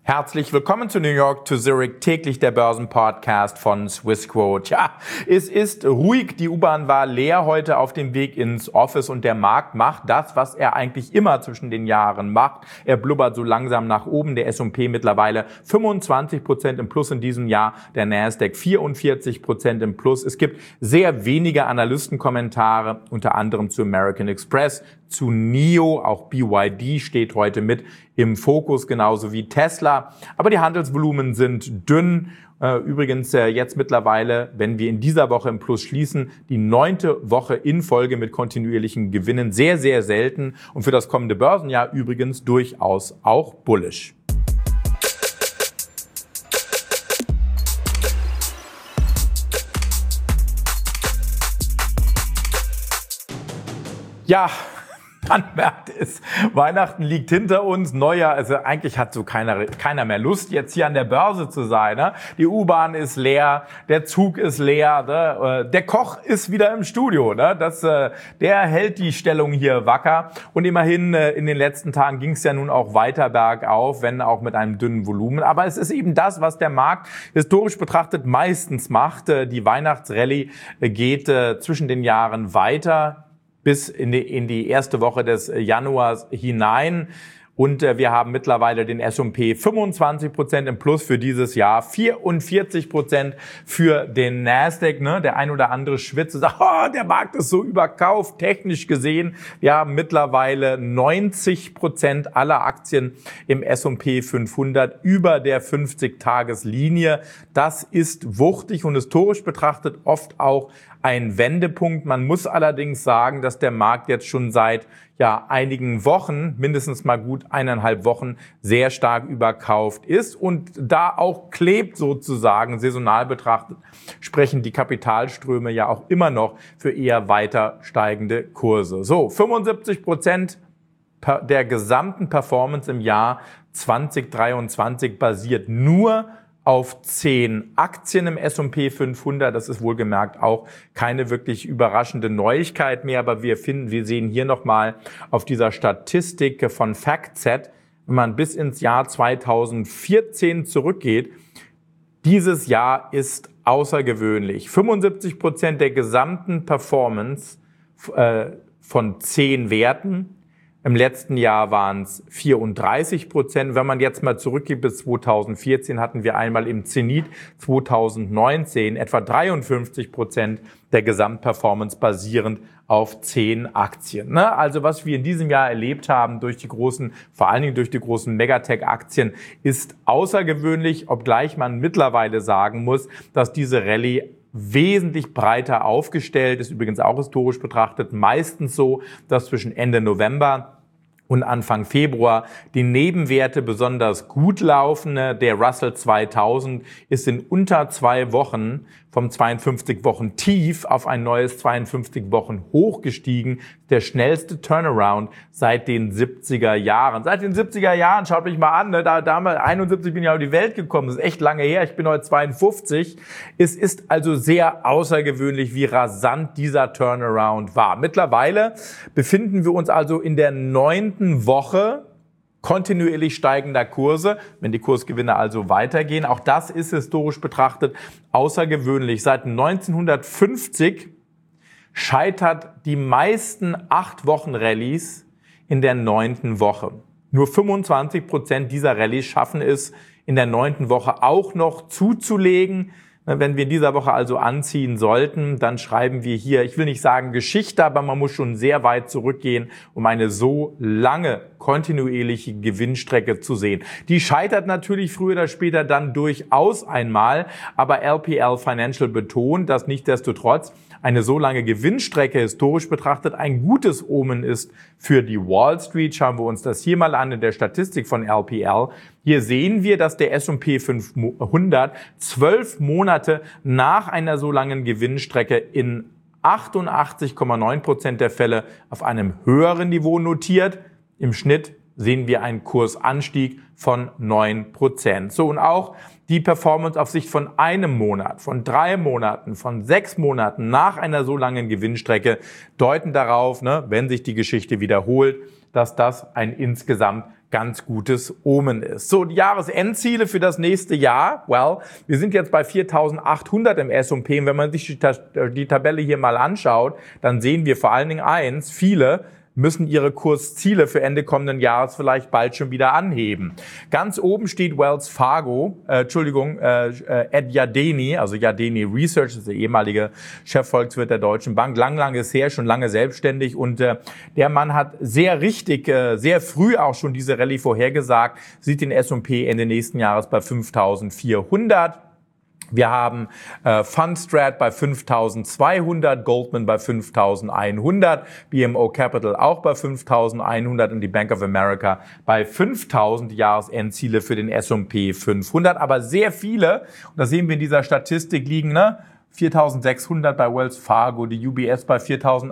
Herzlich willkommen zu New York to Zurich, täglich der Börsenpodcast von Swissquote. Ja, es ist ruhig, die U-Bahn war leer heute auf dem Weg ins Office und der Markt macht das, was er eigentlich immer zwischen den Jahren macht. Er blubbert so langsam nach oben, der S&P mittlerweile 25% im Plus in diesem Jahr, der Nasdaq 44% im Plus. Es gibt sehr wenige Analystenkommentare, unter anderem zu American Express, zu NIO, auch BYD steht heute mit im Fokus, genauso wie Tesla. Aber die Handelsvolumen sind dünn. Übrigens jetzt mittlerweile, wenn wir in dieser Woche im Plus schließen, die 9. Woche in Folge mit kontinuierlichen Gewinnen. Sehr, sehr selten und für das kommende Börsenjahr übrigens durchaus auch bullish. Ja, man merkt es, Weihnachten liegt hinter uns, Neujahr, also eigentlich hat so keiner mehr Lust, jetzt hier an der Börse zu sein. Ne? Die U-Bahn ist leer, der Zug ist leer, ne? Der Koch ist wieder im Studio. Ne? Der hält die Stellung hier wacker. Und immerhin in den letzten Tagen ging es ja nun auch weiter bergauf, wenn auch mit einem dünnen Volumen. Aber es ist eben das, was der Markt historisch betrachtet meistens macht. Die Weihnachtsrallye geht zwischen den Jahren weiter bis in die erste Woche des Januars hinein. Und wir haben mittlerweile den S&P 25% im Plus für dieses Jahr, 44% für den Nasdaq. Ne? Der ein oder andere schwitzt und sagt, oh, der Markt ist so überkauft, technisch gesehen. Wir haben mittlerweile 90% aller Aktien im S&P 500 über der 50-Tages-Linie. Das ist wuchtig und historisch betrachtet oft auch ein Wendepunkt. Man muss allerdings sagen, dass der Markt jetzt schon seit einigen Wochen, mindestens mal gut 1,5 Wochen, sehr stark überkauft ist und da auch klebt sozusagen, saisonal betrachtet, sprechen die Kapitalströme ja auch immer noch für eher weiter steigende Kurse. So, 75% der gesamten Performance im Jahr 2023 basiert nur auf 10 Aktien im S&P 500. Das ist wohlgemerkt auch keine wirklich überraschende Neuigkeit mehr, aber wir sehen hier nochmal auf dieser Statistik von FactSet, wenn man bis ins Jahr 2014 zurückgeht, dieses Jahr ist außergewöhnlich. 75% der gesamten Performance von 10 Werten. Im letzten Jahr waren es 34%. Wenn man jetzt mal zurückgeht bis 2014, hatten wir einmal im Zenit 2019 etwa 53% der Gesamtperformance basierend auf 10 Aktien. Ne? Also was wir in diesem Jahr erlebt haben vor allen Dingen durch die großen Megatech-Aktien, ist außergewöhnlich, obgleich man mittlerweile sagen muss, dass diese Rallye wesentlich breiter aufgestellt ist, übrigens auch historisch betrachtet, meistens so, dass zwischen Ende November und Anfang Februar die Nebenwerte besonders gut laufen. Der Russell 2000 ist in unter 2 Wochen vom 52-Wochen-Tief auf ein neues 52-Wochen-Hoch gestiegen. Der schnellste Turnaround seit den 70er Jahren. Seit den 70er Jahren, schaut mich mal an, da damals 71 bin ich auf die Welt gekommen. Das ist echt lange her. Ich bin heute 52. Es ist also sehr außergewöhnlich, wie rasant dieser Turnaround war. Mittlerweile befinden wir uns also in der 9. Woche kontinuierlich steigender Kurse, wenn die Kursgewinne also weitergehen. Auch das ist historisch betrachtet außergewöhnlich. Seit 1950 scheitert die meisten 8-Wochen-Rallyes in der 9. Woche. Nur 25% dieser Rallyes schaffen es, in der 9. Woche auch noch zuzulegen. Wenn wir in dieser Woche also anziehen sollten, dann schreiben wir hier, ich will nicht sagen Geschichte, aber man muss schon sehr weit zurückgehen, um eine so lange kontinuierliche Gewinnstrecke zu sehen. Die scheitert natürlich früher oder später dann durchaus einmal, aber LPL Financial betont, dass nichtsdestotrotz eine so lange Gewinnstrecke historisch betrachtet ein gutes Omen ist für die Wall Street. Schauen wir uns das hier mal an in der Statistik von LPL. Hier sehen wir, dass der S&P 500 12 Monate nach einer so langen Gewinnstrecke in 88,9% der Fälle auf einem höheren Niveau notiert. Im Schnitt sehen wir einen Kursanstieg von 9%. So, und auch die Performance auf Sicht von einem Monat, von 3 Monaten, von 6 Monaten nach einer so langen Gewinnstrecke deuten darauf, wenn sich die Geschichte wiederholt, dass das ein insgesamt ganz gutes Omen ist. So, die Jahresendziele für das nächste Jahr. Wir sind jetzt bei 4.800 im S&P. Und wenn man sich die Tabelle hier mal anschaut, dann sehen wir vor allen Dingen eins: Viele müssen ihre Kursziele für Ende kommenden Jahres vielleicht bald schon wieder anheben. Ganz oben steht Wells Fargo, Ed Yardeni, also Yardeni Research, das ist der ehemalige Chefvolkswirt der Deutschen Bank, lang ist her, schon lange selbstständig, und der Mann hat sehr früh auch schon diese Rallye vorhergesagt, sieht den S&P Ende nächsten Jahres bei 5.400. Wir haben Fundstrat bei 5.200, Goldman bei 5.100, BMO Capital auch bei 5.100 und die Bank of America bei 5.000 Jahresendziele für den S&P 500. Aber sehr viele, und das sehen wir in dieser Statistik liegen, 4.600 bei Wells Fargo, die UBS bei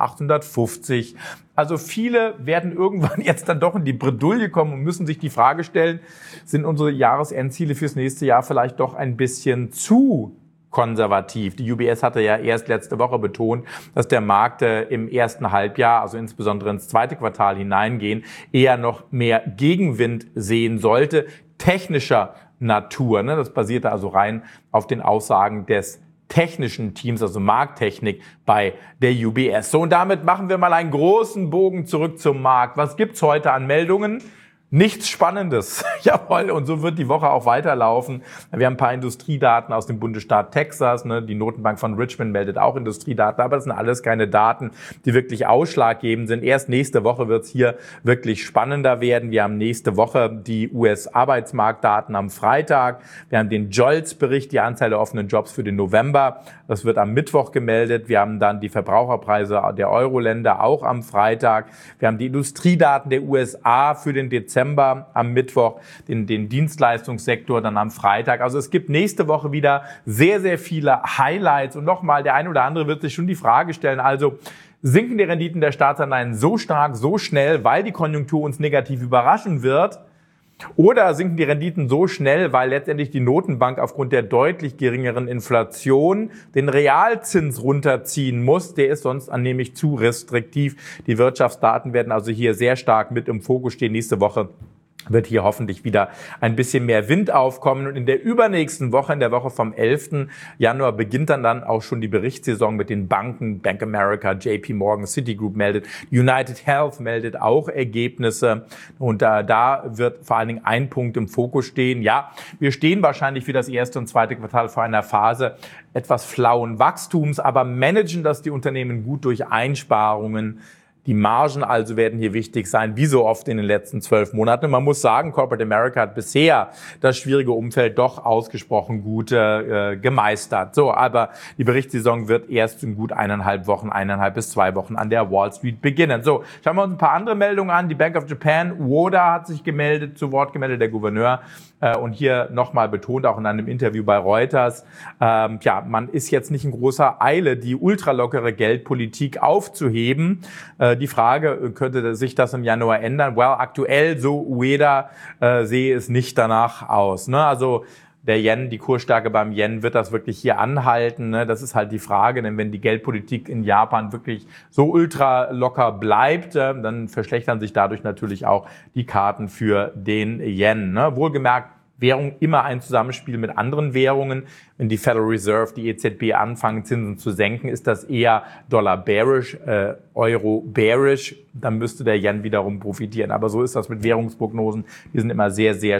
4.850. Also viele werden irgendwann jetzt dann doch in die Bredouille kommen und müssen sich die Frage stellen, sind unsere Jahresendziele fürs nächste Jahr vielleicht doch ein bisschen zu konservativ? Die UBS hatte ja erst letzte Woche betont, dass der Markt im ersten Halbjahr, also insbesondere ins zweite Quartal hineingehen, eher noch mehr Gegenwind sehen sollte, technischer Natur. Das basierte also rein auf den Aussagen des technischen Teams, also Markttechnik bei der UBS. So, und damit machen wir mal einen großen Bogen zurück zum Markt. Was gibt's heute an Meldungen? Nichts Spannendes. Jawohl, und so wird die Woche auch weiterlaufen. Wir haben ein paar Industriedaten aus dem Bundesstaat Texas. Die Notenbank von Richmond meldet auch Industriedaten, aber das sind alles keine Daten, die wirklich ausschlaggebend sind. Erst nächste Woche wird es hier wirklich spannender werden. Wir haben nächste Woche die US-Arbeitsmarktdaten am Freitag. Wir haben den JOLTS-Bericht, die Anzahl der offenen Jobs für den November. Das wird am Mittwoch gemeldet. Wir haben dann die Verbraucherpreise der Euro-Länder auch am Freitag. Wir haben die Industriedaten der USA für den Dezember am Mittwoch, den Dienstleistungssektor dann am Freitag. Also es gibt nächste Woche wieder sehr, sehr viele Highlights. Und nochmal, der eine oder andere wird sich schon die Frage stellen, also sinken die Renditen der Staatsanleihen so stark, so schnell, weil die Konjunktur uns negativ überraschen wird? Oder sinken die Renditen so schnell, weil letztendlich die Notenbank aufgrund der deutlich geringeren Inflation den Realzins runterziehen muss? Der ist sonst nämlich zu restriktiv. Die Wirtschaftsdaten werden also hier sehr stark mit im Fokus stehen. Nächste Woche wird hier hoffentlich wieder ein bisschen mehr Wind aufkommen. Und in der übernächsten Woche, in der Woche vom 11. Januar, beginnt dann auch schon die Berichtssaison mit den Banken. Bank America, JP Morgan, Citigroup meldet, United Health meldet auch Ergebnisse. Und da wird vor allen Dingen ein Punkt im Fokus stehen. Ja, wir stehen wahrscheinlich für das erste und zweite Quartal vor einer Phase etwas flauen Wachstums, aber managen das die Unternehmen gut durch Einsparungen. Die Margen also werden hier wichtig sein, wie so oft in den letzten 12 Monaten. Und man muss sagen, Corporate America hat bisher das schwierige Umfeld doch ausgesprochen gut gemeistert. So, aber die Berichtssaison wird erst in gut 1,5 bis 2 Wochen an der Wall Street beginnen. So, schauen wir uns ein paar andere Meldungen an. Die Bank of Japan, Woda hat sich zu Wort gemeldet, der Gouverneur. Und hier nochmal betont, auch in einem Interview bei Reuters, man ist jetzt nicht in großer Eile, die ultralockere Geldpolitik aufzuheben. Die Frage, könnte sich das im Januar ändern? Aktuell, so Ueda, sehe es nicht danach aus. Also der Yen, die Kursstärke beim Yen, wird das wirklich hier anhalten? Das ist halt die Frage, denn wenn die Geldpolitik in Japan wirklich so ultra locker bleibt, dann verschlechtern sich dadurch natürlich auch die Karten für den Yen. Wohlgemerkt, Währung immer ein Zusammenspiel mit anderen Währungen. Wenn die Federal Reserve, die EZB anfangen, Zinsen zu senken, ist das eher Dollar bearish, Euro bearish. Dann müsste der Yen wiederum profitieren. Aber so ist das mit Währungsprognosen. Die sind immer sehr, sehr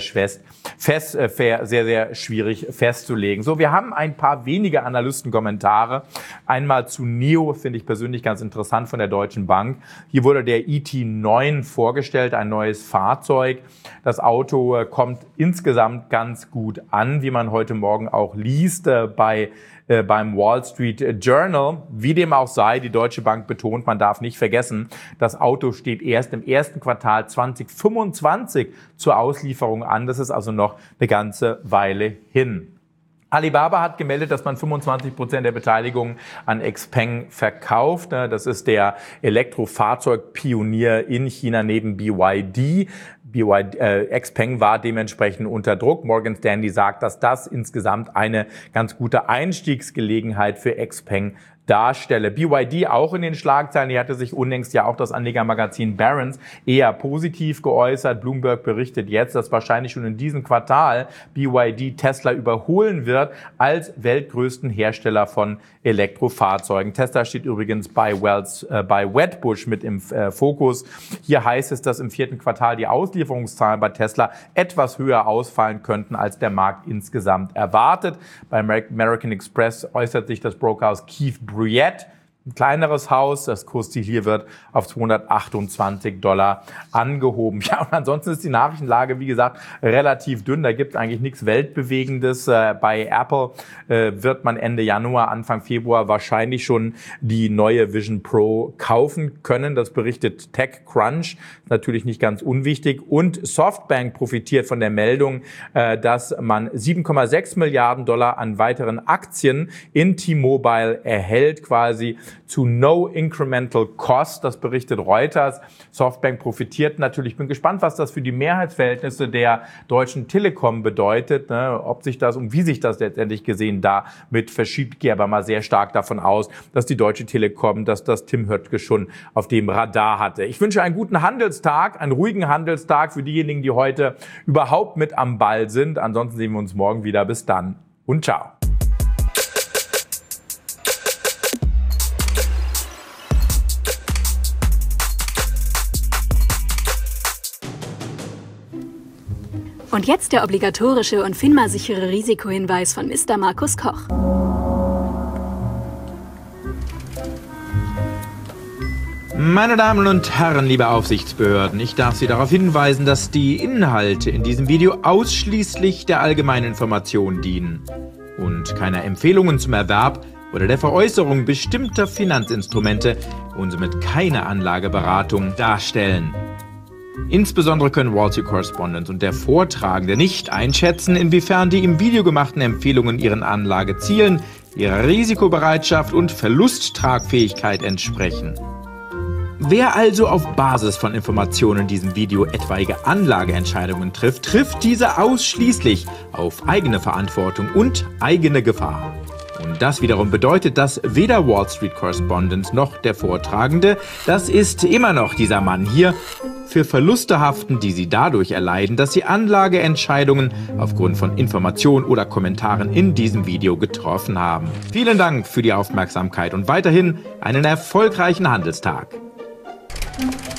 sehr schwierig festzulegen. So, wir haben ein paar wenige Analystenkommentare. Einmal zu NIO, finde ich persönlich ganz interessant, von der Deutschen Bank. Hier wurde der ET9 vorgestellt, ein neues Fahrzeug. Das Auto kommt insgesamt ganz gut an, wie man heute Morgen auch liest beim Wall Street Journal. Wie dem auch sei, die Deutsche Bank betont, man darf nicht vergessen, das Auto steht erst im ersten Quartal 2025 zur Auslieferung an. Das ist also noch eine ganze Weile hin. Alibaba hat gemeldet, dass man 25% der Beteiligung an XPeng verkauft. Das ist der Elektrofahrzeugpionier in China neben BYD. XPeng war dementsprechend unter Druck. Morgan Stanley sagt, dass das insgesamt eine ganz gute Einstiegsgelegenheit für XPeng darstelle. BYD auch in den Schlagzeilen. Hier hatte sich unlängst ja auch das Anlegermagazin Barron's eher positiv geäußert. Bloomberg berichtet jetzt, dass wahrscheinlich schon in diesem Quartal BYD Tesla überholen wird als weltgrößten Hersteller von Elektrofahrzeugen. Tesla steht übrigens bei Wedbush mit im Fokus. Hier heißt es, dass im 4. Quartal die Auslieferungszahlen bei Tesla etwas höher ausfallen könnten, als der Markt insgesamt erwartet. Bei American Express äußert sich das Brokerhaus Keefe Bruyette. Ein kleineres Haus, das Kursziel hier wird auf $228 angehoben. Ja, und ansonsten ist die Nachrichtenlage, wie gesagt, relativ dünn. Da gibt es eigentlich nichts Weltbewegendes. Bei Apple wird man Ende Januar, Anfang Februar wahrscheinlich schon die neue Vision Pro kaufen können. Das berichtet TechCrunch. Natürlich nicht ganz unwichtig. Und Softbank profitiert von der Meldung, dass man $7,6 Milliarden an weiteren Aktien in T-Mobile erhält, quasi zu no incremental cost. Das berichtet Reuters. Softbank profitiert natürlich. Ich bin gespannt, was das für die Mehrheitsverhältnisse der Deutschen Telekom bedeutet, ne? Ob sich das und wie sich das letztendlich gesehen damit verschiebt. Gehe aber mal sehr stark davon aus, dass die Deutsche Telekom, dass das Tim Höttke schon auf dem Radar hatte. Ich wünsche einen guten Handelstag, einen ruhigen Handelstag für diejenigen, die heute überhaupt mit am Ball sind. Ansonsten sehen wir uns morgen wieder. Bis dann und ciao. Und jetzt der obligatorische und FINMA-sichere Risikohinweis von Mr. Markus Koch. Meine Damen und Herren, liebe Aufsichtsbehörden, ich darf Sie darauf hinweisen, dass die Inhalte in diesem Video ausschließlich der allgemeinen Information dienen und keine Empfehlungen zum Erwerb oder der Veräußerung bestimmter Finanzinstrumente und somit keine Anlageberatung darstellen. Insbesondere können Wall Street Correspondent und der Vortragende nicht einschätzen, inwiefern die im Video gemachten Empfehlungen ihren Anlagezielen, ihrer Risikobereitschaft und Verlusttragfähigkeit entsprechen. Wer also auf Basis von Informationen in diesem Video etwaige Anlageentscheidungen trifft, trifft diese ausschließlich auf eigene Verantwortung und eigene Gefahr. Und das wiederum bedeutet, dass weder Wall Street Correspondent noch der Vortragende, das ist immer noch dieser Mann hier, für Verluste haften, die sie dadurch erleiden, dass sie Anlageentscheidungen aufgrund von Informationen oder Kommentaren in diesem Video getroffen haben. Vielen Dank für die Aufmerksamkeit und weiterhin einen erfolgreichen Handelstag.